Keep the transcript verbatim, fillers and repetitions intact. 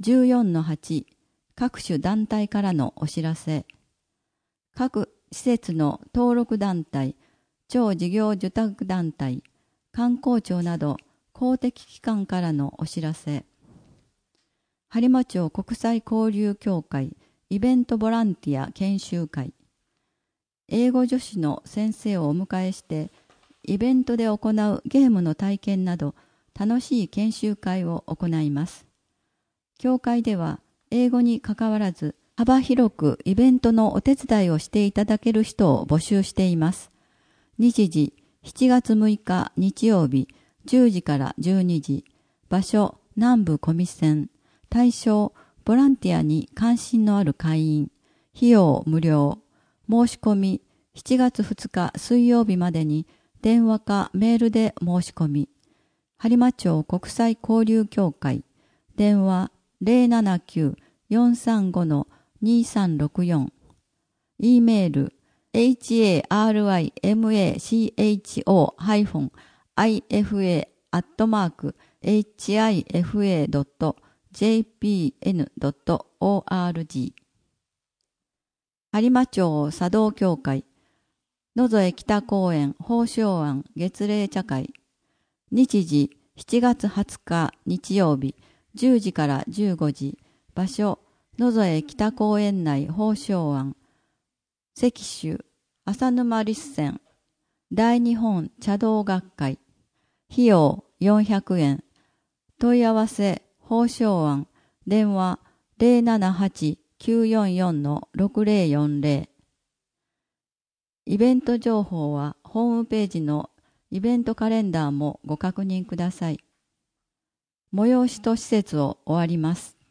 じゅうよんのはち 各種団体からのお知らせ。各施設の登録団体、超事業受託団体、観光庁など公的機関からのお知らせ。播磨町国際交流協会イベントボランティア研修会。英語助手の先生をお迎えして、イベントで行うゲームの体験など楽しい研修会を行います。協会では英語に関わらず幅広くイベントのお手伝いをしていただける人を募集しています。日時しちがつむいか日曜日じゅうじからじゅうにじ。場所南部小見線。対象ボランティアに関心のある会員。費用無料。申し込みしちがつふつか水曜日までに電話かメールで申し込み。播磨町国際交流協会。電話 ゼロななきゅう よんさんご にさんろくよん。e メール ハリマチョ イフエー アットマーク エイチアイエフエー ドット ジェーピーエヌ ドット オーアールジー。播磨町茶道協会野添北公園宝生庵月例茶会。日時しちがつはつか日曜日じゅうじからじゅうごじ。場所野添北公園内宝生庵。席種浅沼立泉。大日本茶道学会。費用よんひゃくえん。問い合わせ宝生庵。電話 ゼロななはち きゅうよんよん ろくゼロよんゼロ。イベント情報はホームページのイベントカレンダーもご確認ください。催しと施設を終わります。